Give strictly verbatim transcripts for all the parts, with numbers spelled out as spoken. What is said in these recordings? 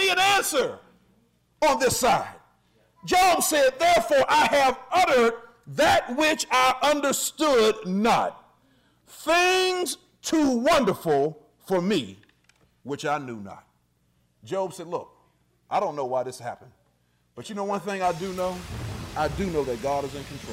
an answer on this side. Job said, therefore I have uttered that which I understood not, things too wonderful for me, which I knew not. Job said, look, I don't know why this happened, but you know one thing I do know? I do know that God is in control.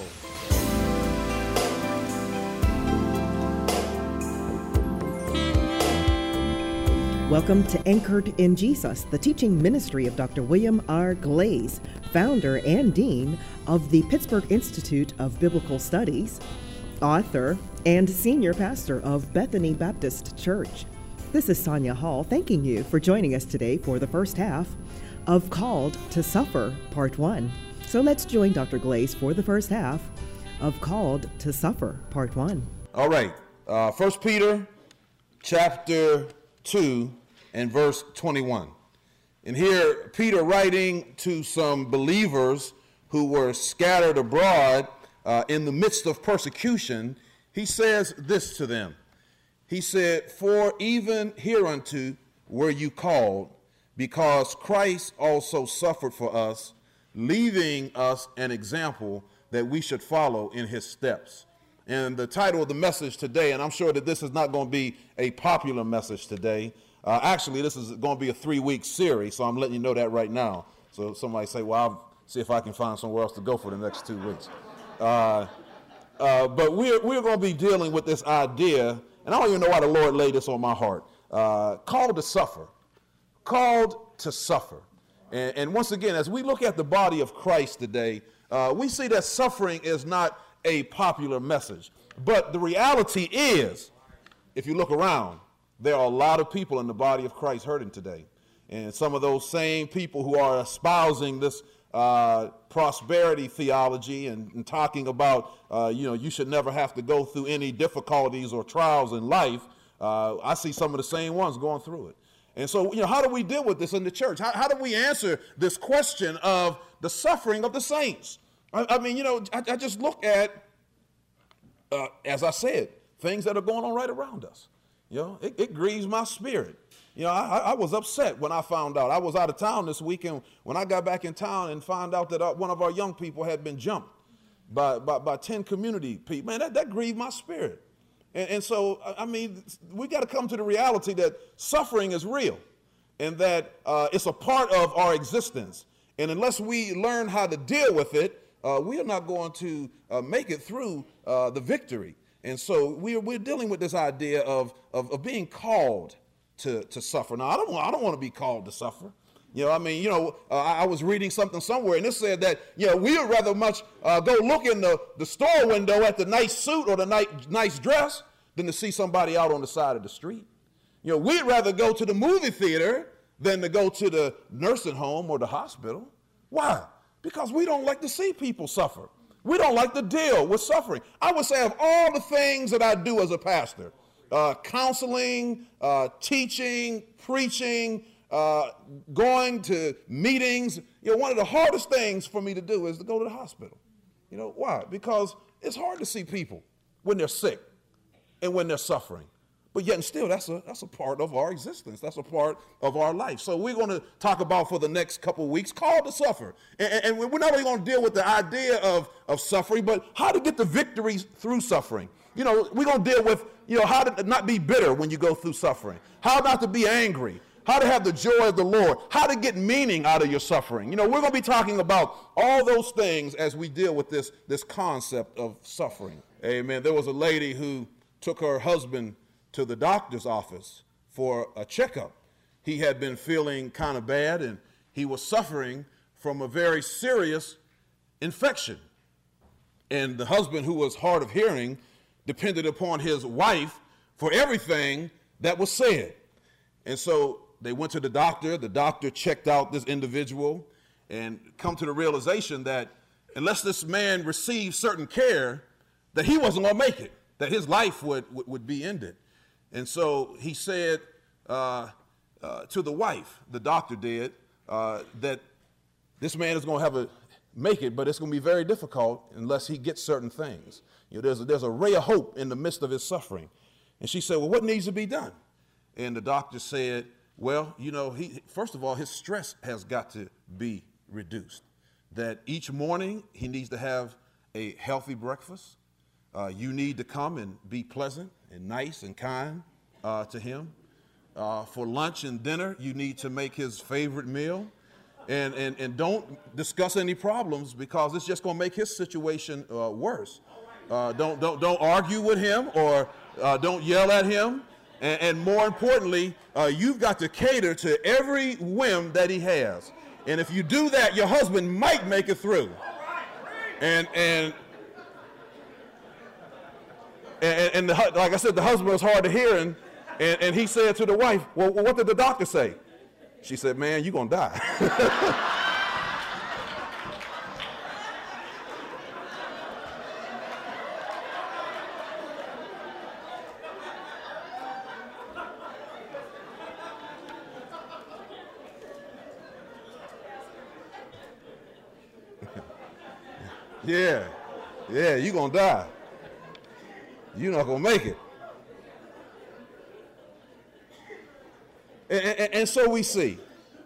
Welcome to Anchored in Jesus, the teaching ministry of Doctor William R. Glaze, founder and dean of the Pittsburgh Institute of Biblical Studies, author, and senior pastor of Bethany Baptist Church. This is Sonia Hall thanking you for joining us today for the first half of Called to Suffer, Part one. So let's join Doctor Glaze for the first half of Called to Suffer, Part one. All right, uh, First Peter chapter two and verse twenty-one. And here, Peter writing to some believers who were scattered abroad uh, in the midst of persecution, he says this to them. He said, for even hereunto were you called, because Christ also suffered for us, leaving us an example that we should follow in his steps. And the title of the message today, and I'm sure that this is not going to be a popular message today. Uh, actually, this is going to be a three-week series, so I'm letting you know that right now. So somebody say, well, I'll see if I can find somewhere else to go for the next two weeks. Uh, uh, but we're, we're going to be dealing with this idea, and I don't even know why the Lord laid this on my heart, uh, called to suffer. Called to suffer. And, and once again, as we look at the body of Christ today, uh, we see that suffering is not a popular message. But the reality is, if you look around, there are a lot of people in the body of Christ hurting today. And some of those same people who are espousing this uh, prosperity theology and, and talking about, uh, you know, you should never have to go through any difficulties or trials in life, uh, I see some of the same ones going through it. And so, you know, how do we deal with this in the church? How, how do we answer this question of the suffering of the saints? I, I mean, you know, I, I just look at, uh, as I said, things that are going on right around us. You know, it, it grieves my spirit. You know, I, I was upset when I found out. I was out of town this weekend. When I got back in town and found out that uh, one of our young people had been jumped by, by, by ten community people, man, that, that grieved my spirit. And, and so, I mean, we got to come to the reality that suffering is real and that uh, it's a part of our existence. And unless we learn how to deal with it, uh, we are not going to uh, make it through uh, the victory. And so we're, we're dealing with this idea of, of, of being called to, to suffer. Now, I don't, I don't want to be called to suffer. You know, I mean, you know, uh, I was reading something somewhere, and it said that, you know, we would rather much uh, go look in the, the store window at the nice suit or the nice, nice dress than to see somebody out on the side of the street. You know, we'd rather go to the movie theater than to go to the nursing home or the hospital. Why? Because we don't like to see people suffer. We don't like to deal with suffering. I would say of all the things that I do as a pastor, uh, counseling, uh, teaching, preaching, uh, going to meetings, you know, one of the hardest things for me to do is to go to the hospital. You know, why? Because it's hard to see people when they're sick and when they're suffering. But yet and still, that's a, that's a part of our existence. That's a part of our life. So we're going to talk about for the next couple of weeks, called to suffer. And, and we're not only going to deal with the idea of, of suffering, but how to get the victories through suffering. You know, we're going to deal with, you know, how to not be bitter when you go through suffering, how not to be angry, how to have the joy of the Lord, how to get meaning out of your suffering. You know, we're going to be talking about all those things as we deal with this, this concept of suffering. Amen. There was a lady who took her husband to the doctor's office for a checkup. He had been feeling kind of bad, and he was suffering from a very serious infection. And the husband, who was hard of hearing, depended upon his wife for everything that was said. And so they went to the doctor. The doctor checked out this individual and come to the realization that unless this man received certain care, that he wasn't going to make it, that his life would, would, would be ended. And so he said uh, uh, to the wife, the doctor did, uh, that this man is going to have a make it, but it's going to be very difficult unless he gets certain things. You know, there's a, there's a ray of hope in the midst of his suffering. And she said, well, what needs to be done? And the doctor said, Well, you know, he first of all, his stress has got to be reduced. That each morning he needs to have a healthy breakfast. Uh, you need to come and be pleasant and nice and kind uh, to him. Uh, for lunch and dinner, you need to make his favorite meal. And, and, and don't discuss any problems, because it's just going to make his situation uh, worse. Uh, don't, don't, don't argue with him, or uh, don't yell at him. And, and more importantly, uh, you've got to cater to every whim that he has. And if you do that, your husband might make it through. And, and, and, and the, like I said, the husband was hard of hearing. And, and he said to the wife, well, what did the doctor say? She said, man, you're going to die. yeah, yeah, you're going to die. You're not going to make it. And, and, and so we see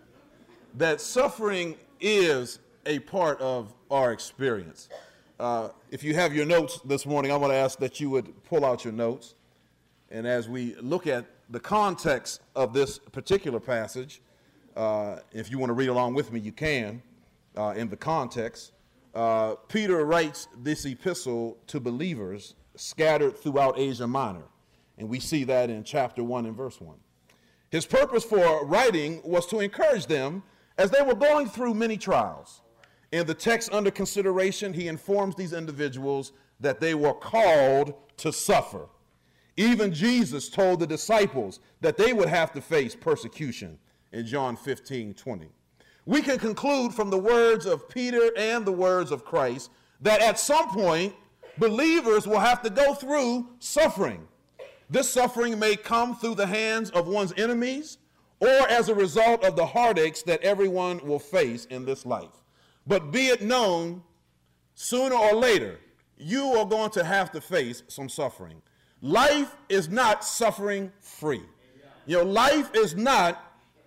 that suffering is a part of our experience. Uh, if you have your notes this morning, I want to ask that you would pull out your notes. And as we look at the context of this particular passage, uh, if you want to read along with me, you can, uh, in the context. Uh, Peter writes this epistle to believers scattered throughout Asia Minor. And we see that in chapter one and verse one. His purpose for writing was to encourage them as they were going through many trials. In the text under consideration, he informs these individuals that they were called to suffer. Even Jesus told the disciples that they would have to face persecution in John fifteen twenty. We can conclude from the words of Peter and the words of Christ that at some point, believers will have to go through suffering. This suffering may come through the hands of one's enemies or as a result of the heartaches that everyone will face in this life. But be it known, sooner or later, you are going to have to face some suffering. Life is not suffering free. You know, life is not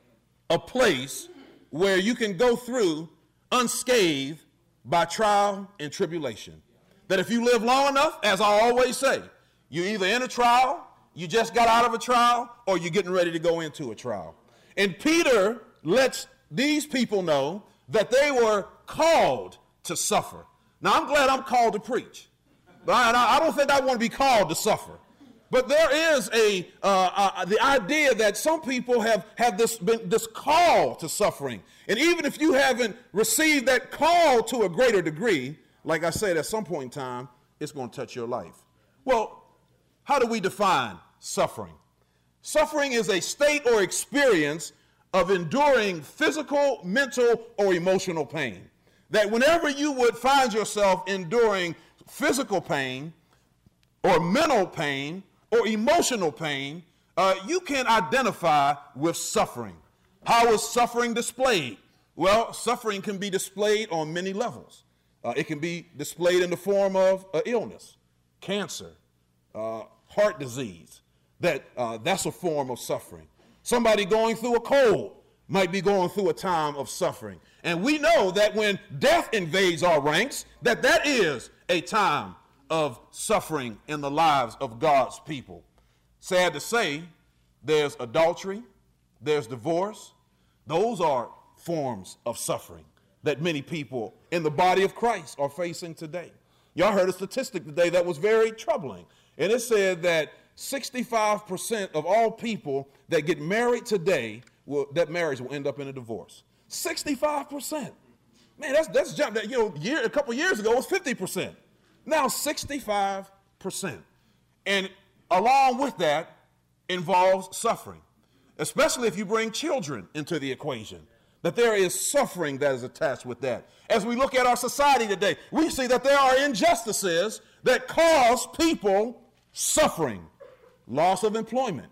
a place where you can go through unscathed by trial and tribulation. That if you live long enough, as I always say, you're either in a trial, you just got out of a trial, or you're getting ready to go into a trial. And Peter lets these people know that they were called to suffer. Now, I'm glad I'm called to preach. But I, I don't think I want to be called to suffer. But there is a uh, uh, the idea that some people have, have this, been, this call to suffering. And even if you haven't received that call to a greater degree, like I said, at some point in time, it's going to touch your life. Well, how do we define suffering? Suffering is a state or experience of enduring physical, mental, or emotional pain. That whenever you would find yourself enduring physical pain or mental pain or emotional pain, uh, you can identify with suffering. How is suffering displayed? Well, suffering can be displayed on many levels. Uh, it can be displayed in the form of uh, illness, cancer, uh, heart disease. That uh, that's a form of suffering. Somebody going through a cold might be going through a time of suffering. And we know that when death invades our ranks, that that is a time of suffering in the lives of God's people. Sad to say, there's adultery, there's divorce. Those are forms of suffering that many people in the body of Christ are facing today. Y'all heard a statistic today that was very troubling. And it said that sixty-five percent of all people that get married today, will, that marriage will end up in a divorce. sixty-five percent. Man, that's that's jump. That, you know, year, a couple years ago it was fifty percent. Now sixty-five percent. And along with that involves suffering, especially if you bring children into the equation, that there is suffering that is attached with that. As we look at our society today, we see that there are injustices that cause people suffering. Loss of employment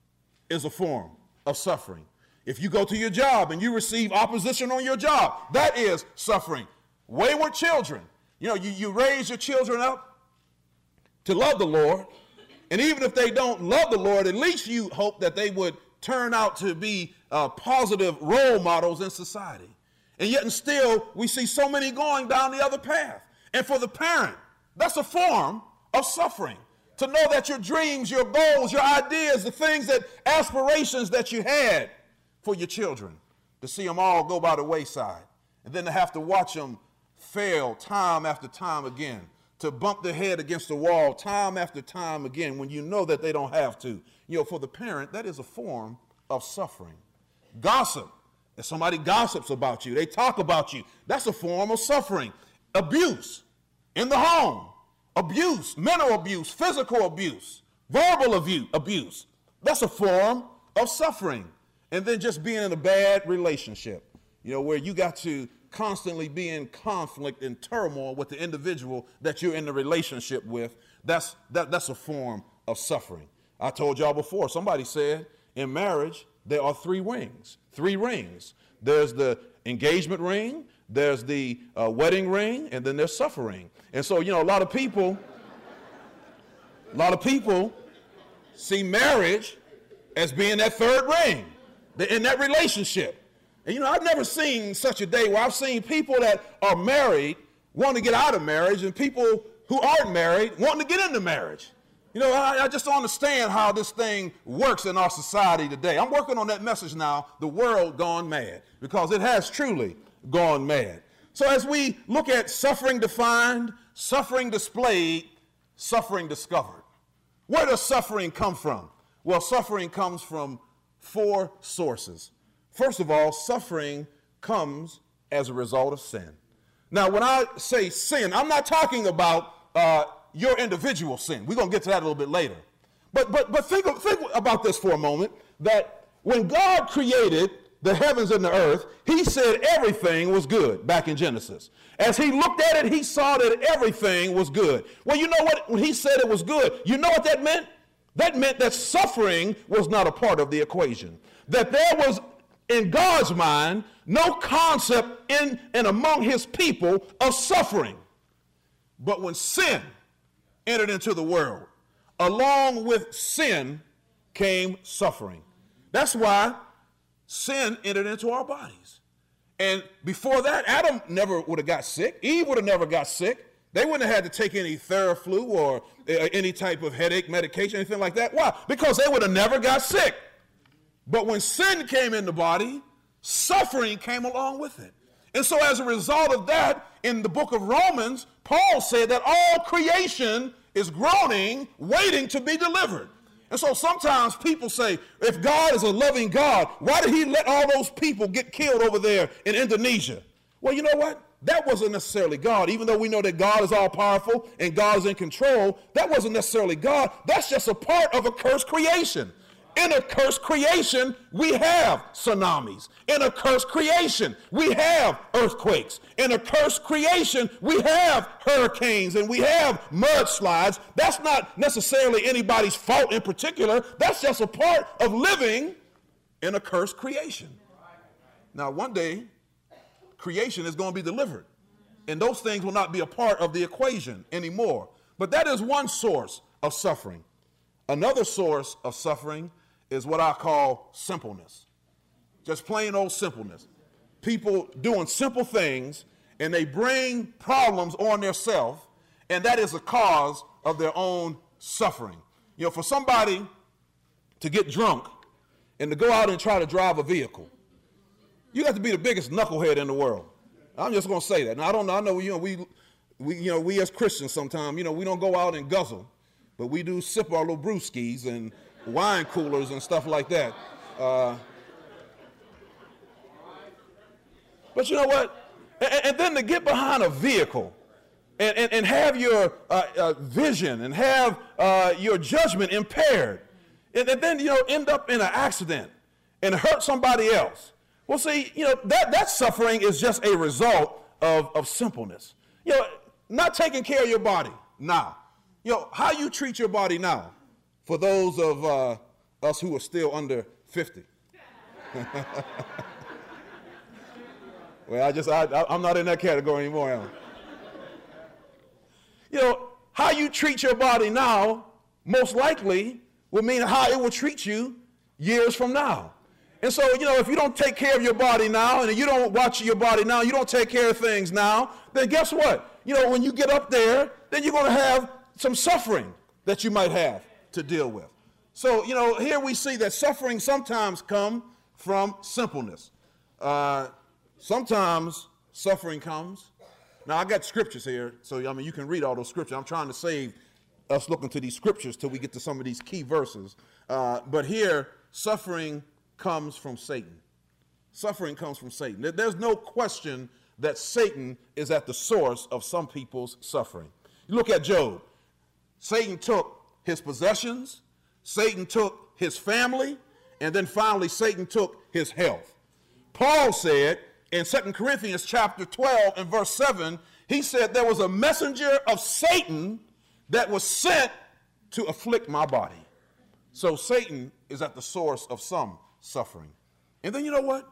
is a form of suffering. If you go to your job and you receive opposition on your job, that is suffering. Wayward children. You know, you, you raise your children up to love the Lord. And even if they don't love the Lord, at least you hope that they would turn out to be uh, positive role models in society. And yet and still, we see so many going down the other path. And for the parent, that's a form of suffering. To know that your dreams, your goals, your ideas, the things that, aspirations that you had for your children, to see them all go by the wayside. And then to have to watch them fail time after time again, to bump their head against the wall time after time again when you know that they don't have to. You know, for the parent, that is a form of suffering. Gossip. If somebody gossips about you, they talk about you, that's a form of suffering. Abuse in the home. Abuse, mental abuse, physical abuse, verbal abuse. That's a form of suffering. And then just being in a bad relationship, you know, where you got to constantly be in conflict and turmoil with the individual that you're in the relationship with. That's, that, that's a form of suffering. I told y'all before, somebody said in marriage, there are three rings, three rings. There's the engagement ring, there's the uh, wedding ring, and then there's suffering. And so, you know, a lot of people, a lot of people see marriage as being that third ring in that relationship. And, you know, I've never seen such a day where I've seen people that are married wanting to get out of marriage and people who aren't married wanting to get into marriage. You know, I, I just don't understand how this thing works in our society today. I'm working on that message now, the world gone mad, because it has truly gone mad. So as we look at suffering defined, suffering displayed, suffering discovered, where does suffering come from? Well, suffering comes from four sources. First of all, suffering comes as a result of sin. Now, when I say sin, I'm not talking about uh, your individual sin. We're going to get to that a little bit later. But, but, but think, think about this for a moment, that when God created the heavens and the earth, he said everything was good back in Genesis. As he looked at it, he saw that everything was good. Well, you know what? When he said it was good, you know what that meant? That meant that suffering was not a part of the equation. That there was, in God's mind, no concept in and among his people of suffering. But when sin entered into the world, along with sin came suffering. That's why sin entered into our bodies. And before that, Adam never would have got sick. Eve would have never got sick. They wouldn't have had to take any Theraflu or uh, any type of headache medication, anything like that. Why? Because they would have never got sick. But when sin came in the body, suffering came along with it. And so as a result of that, in the book of Romans, Paul said that all creation is groaning, waiting to be delivered. And so sometimes people say, if God is a loving God, why did he let all those people get killed over there in Indonesia? Well, you know what? That wasn't necessarily God. Even though we know that God is all powerful and God is in control, that wasn't necessarily God. That's just a part of a cursed creation. In a cursed creation, we have tsunamis. In a cursed creation, we have earthquakes. In a cursed creation, we have hurricanes and we have mudslides. That's not necessarily anybody's fault in particular. That's just a part of living in a cursed creation. Now, one day, creation is going to be delivered, and those things will not be a part of the equation anymore. But that is one source of suffering. Another source of suffering is what I call simpleness. Just plain old simpleness. People doing simple things, and they bring problems on themselves, and that is a cause of their own suffering. You know, for somebody to get drunk and to go out and try to drive a vehicle, you got to be the biggest knucklehead in the world. I'm just going to say that. Now, I don't know. I know, you know, we, we, you know, we as Christians sometimes, you know, we don't go out and guzzle, but we do sip our little brewskis and wine coolers and stuff like that. Uh, but you know what? And, and then to get behind a vehicle and, and, and have your uh, uh, vision and have uh, your judgment impaired, and, and then, you know, end up in an accident and hurt somebody else. Well, see, you know, that, that suffering is just a result of, of simpleness. You know, not taking care of your body now. You know, how you treat your body now, for those of uh, us who are still under fifty. Well, I just, I, I'm not in that category anymore, am I? You know, how you treat your body now most likely will mean how it will treat you years from now. And so, you know, if you don't take care of your body now, and you don't watch your body now, you don't take care of things now, then guess what? You know, when you get up there, then you're going to have some suffering that you might have to deal with. So, you know, here we see that suffering sometimes comes from simpleness. Uh, sometimes suffering comes. Now, I got scriptures here, so, I mean, you can read all those scriptures. I'm trying to save us looking to these scriptures till we get to some of these key verses. Uh, but here, suffering comes from Satan. Suffering comes from Satan. There's no question that Satan is at the source of some people's suffering. You look at Job. Satan took his possessions, Satan took his family, and then finally Satan took his health. Paul said in Second Corinthians chapter twelve and verse seven, he said there was a messenger of Satan that was sent to afflict my body. So Satan is at the source of some suffering. And then you know what?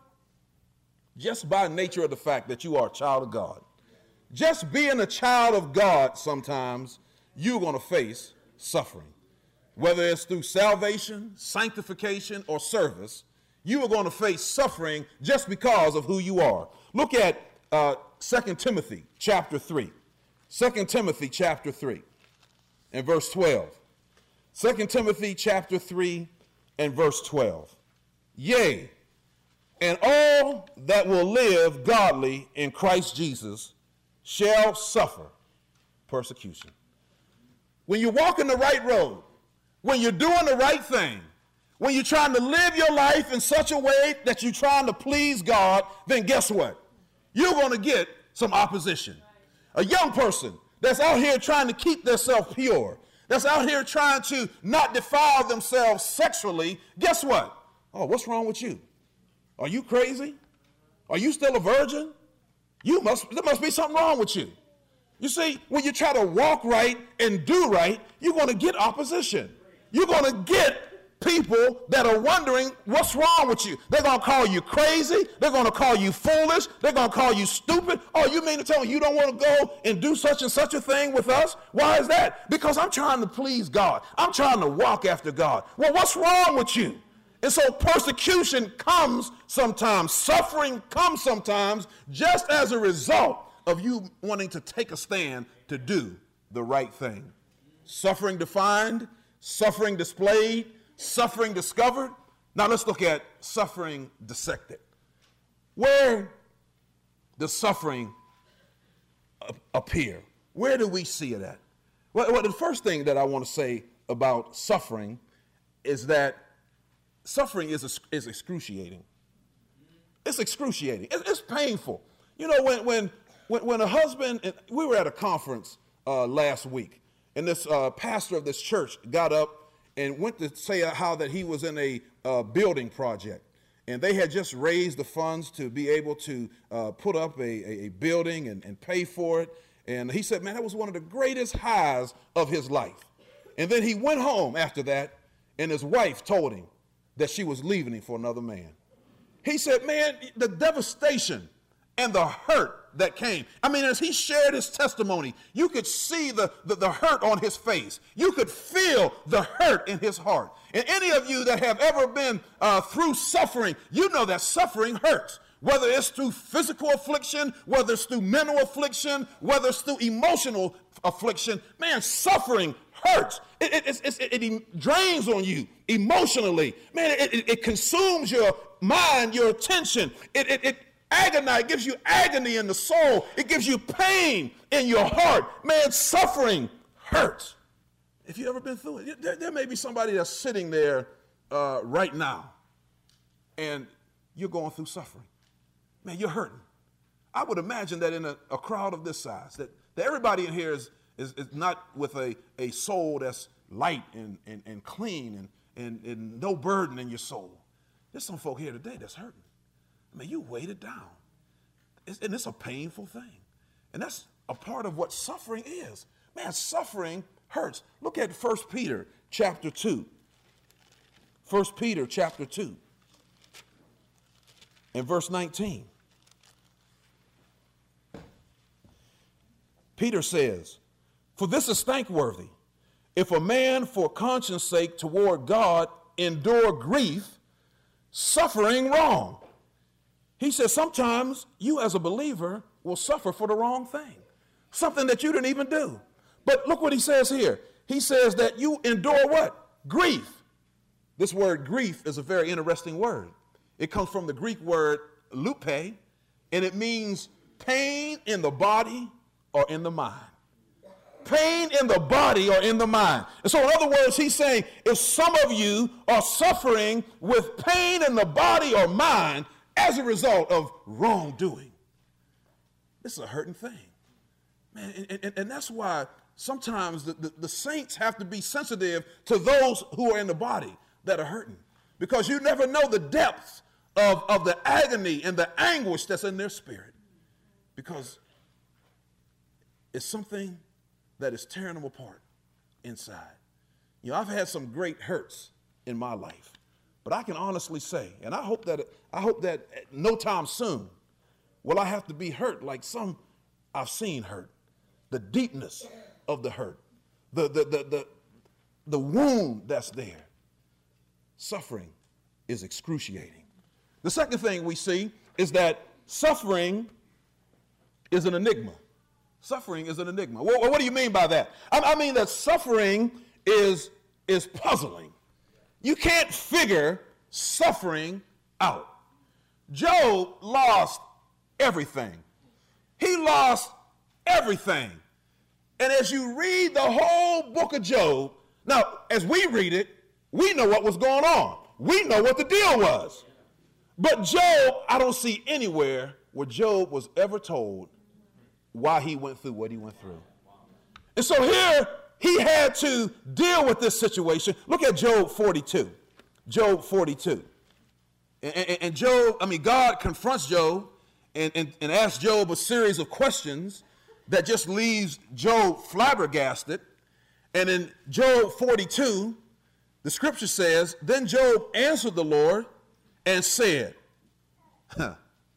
Just by nature of the fact that you are a child of God, just being a child of God, sometimes you're going to face suffering. Whether it's through salvation, sanctification, or service, you are going to face suffering just because of who you are. Look at uh, Second Timothy chapter three. Second Timothy chapter three and verse twelve. Second Timothy chapter three and verse twelve. Yea, and all that will live godly in Christ Jesus shall suffer persecution. When you're walking the right road, when you're doing the right thing, when you're trying to live your life in such a way that you're trying to please God, then guess what? You're going to get some opposition. A young person that's out here trying to keep themselves pure, that's out here trying to not defile themselves sexually, guess what? Oh, what's wrong with you? Are you crazy? Are you still a virgin? You must, there must be something wrong with you. You see, when you try to walk right and do right, you're going to get opposition. You're going to get people that are wondering what's wrong with you. They're going to call you crazy. They're going to call you foolish. They're going to call you stupid. Oh, you mean to tell me you don't want to go and do such and such a thing with us? Why is that? Because I'm trying to please God. I'm trying to walk after God. Well, what's wrong with you? And so persecution comes sometimes, suffering comes sometimes, just as a result of you wanting to take a stand to do the right thing. Suffering defined, suffering displayed, suffering discovered. Now let's look at suffering dissected. Where does suffering appear? Where do we see it at? Well, well, the first thing that I want to say about suffering is that suffering is, is excruciating. It's excruciating. It's, it's painful. You know, when, when, when, when a husband, and we were at a conference uh, last week, and this uh, pastor of this church got up and went to say how that he was in a uh, building project. And they had just raised the funds to be able to uh, put up a, a, a building and, and pay for it. And he said, man, that was one of the greatest highs of his life. And then he went home after that, and his wife told him that she was leaving him for another man. He said, man, the devastation and the hurt that came. I mean, as he shared his testimony, you could see the, the, the hurt on his face. You could feel the hurt in his heart. And any of you that have ever been uh, through suffering, you know that suffering hurts. Whether it's through physical affliction, whether it's through mental affliction, whether it's through emotional affliction, man, suffering hurts. It, it, it, it, it drains on you emotionally. Man, it, it, it consumes your mind, your attention. It, it, it agonize, it gives you agony in the soul. It gives you pain in your heart. Man, suffering hurts. If you've ever been through it, there, there may be somebody that's sitting there uh, right now, and you're going through suffering. Man, you're hurting. I would imagine that in a, a crowd of this size, that, that everybody in here is, is, is not with a, a soul that's light and, and, and clean and, and, and no burden in your soul. There's some folk here today that's hurting. I mean, you weighted down. It's, and it's a painful thing. And that's a part of what suffering is. Man, suffering hurts. Look at First Peter chapter two. First Peter chapter two and verse nineteen. Peter says, for this is thankworthy, if a man for conscience sake toward God endure grief, suffering wrong. He says sometimes you as a believer will suffer for the wrong thing, something that you didn't even do. But look what he says here. He says that you endure what? Grief. This word grief is a very interesting word. It comes from the Greek word lupe, and it means pain in the body or in the mind. Pain in the body or in the mind. And so in other words, he's saying if some of you are suffering with pain in the body or mind as a result of wrongdoing, this is a hurting thing. Man, and, and, and that's why sometimes the, the, the saints have to be sensitive to those who are in the body that are hurting, because you never know the depths of, of the agony and the anguish that's in their spirit, because it's something that is tearing them apart inside. You know, I've had some great hurts in my life, but I can honestly say, and I hope that I hope that no time soon will I have to be hurt like some I've seen hurt. The deepness of the hurt, the, the, the, the, the wound that's there. Suffering is excruciating. The second thing we see is that suffering is an enigma. Suffering is an enigma. What, what do you mean by that? I, I mean that suffering is, is puzzling. You can't figure suffering out. Job lost everything. He lost everything. And as you read the whole book of Job, now, as we read it, we know what was going on. We know what the deal was. But Job, I don't see anywhere where Job was ever told why he went through what he went through. And so here, he had to deal with this situation. Look at Job forty-two. Job forty-two. And, and, and Job, I mean, God confronts Job and, and, and asks Job a series of questions that just leaves Job flabbergasted. And in Job forty-two, the scripture says, then Job answered the Lord and said, huh,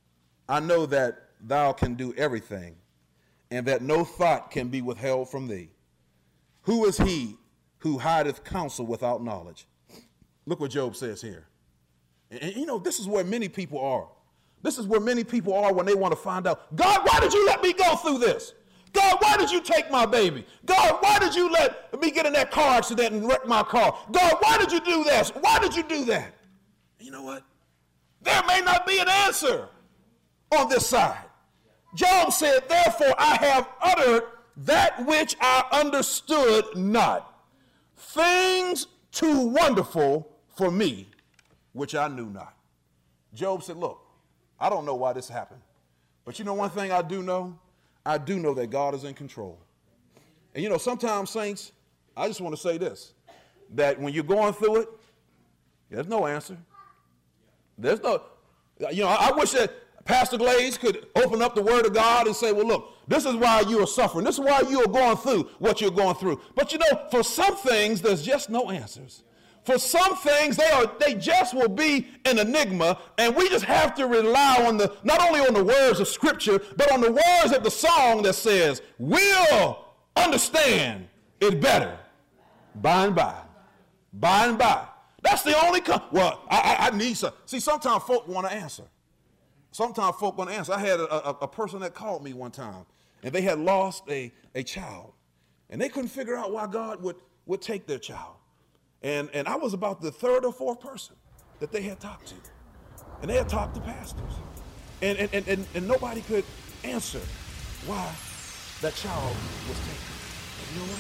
I know that thou can do everything, and that no thought can be withheld from thee. Who is he who hideth counsel without knowledge? Look what Job says here. And, and you know, this is where many people are. This is where many people are when they want to find out, God, why did you let me go through this? God, why did you take my baby? God, why did you let me get in that car accident and wreck my car? God, why did you do this? Why did you do that? And you know what? There may not be an answer on this side. Job said, therefore I have uttered that which I understood not, things too wonderful for me, which I knew not. Job said, look, I don't know why this happened, but you know one thing I do know? I do know that God is in control. And you know, sometimes, saints, I just want to say this, that when you're going through it, there's no answer. There's no, you know, I, I wish that Pastor Glaze could open up the Word of God and say, well, look, this is why you are suffering. This is why you are going through what you're going through. But you know, for some things, there's just no answers. For some things, they are they just will be an enigma, and we just have to rely on the not only on the words of Scripture, but on the words of the song that says, we'll understand it better by and by, by and by. That's the only, com- well, I, I, I need some. See, sometimes folk want to answer. Sometimes folk want to answer. I had a, a, a person that called me one time, and they had lost a, a child, and they couldn't figure out why God would, would take their child. And, and I was about the third or fourth person that they had talked to. And they had talked to pastors. And, and, and, and, and nobody could answer why that child was taken. And you know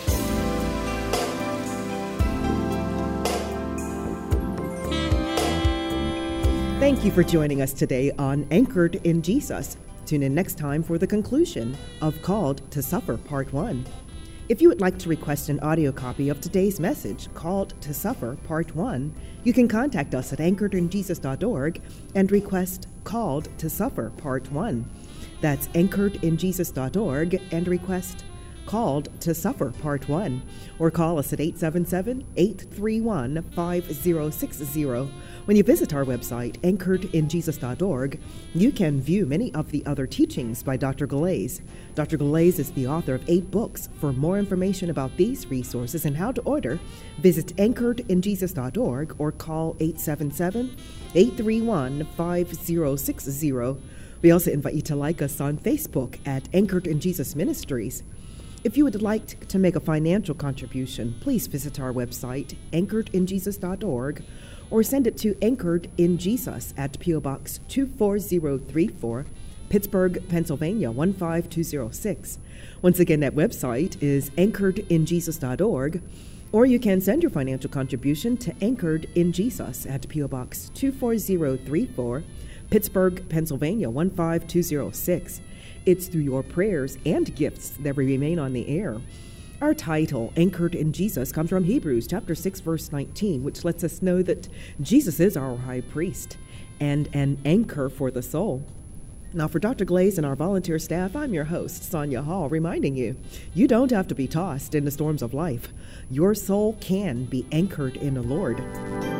what? Thank you for joining us today on Anchored in Jesus. Tune in next time for the conclusion of Called to Suffer Part one. If you would like to request an audio copy of today's message, Called to Suffer Part one, you can contact us at anchored in jesus dot org and request Called to Suffer Part one. That's anchored in jesus dot org and request Called to Suffer Part one. Or call us at eight seven seven, eight three one, five zero six zero. When you visit our website, anchored in jesus dot org, you can view many of the other teachings by Doctor Galais. Doctor Galais is the author of eight books. For more information about these resources and how to order, visit anchored in jesus dot org or call eight seven seven, eight three one, five zero six zero. We also invite you to like us on Facebook at Anchored in Jesus Ministries. If you would like to make a financial contribution, please visit our website, anchored in jesus dot org, or send it to Anchored in Jesus at P O Box two four zero three four, Pittsburgh, Pennsylvania one five two zero six. Once again, that website is anchored in jesus dot org, or you can send your financial contribution to Anchored in Jesus at P O Box two four zero three four, Pittsburgh, Pennsylvania one five two zero six. It's through your prayers and gifts that we remain on the air. Our title, Anchored in Jesus, comes from Hebrews chapter six, verse nineteen, which lets us know that Jesus is our high priest and an anchor for the soul. Now, for Doctor Galais and our volunteer staff, I'm your host, Sonia Hall, reminding you, you don't have to be tossed in the storms of life. Your soul can be anchored in the Lord.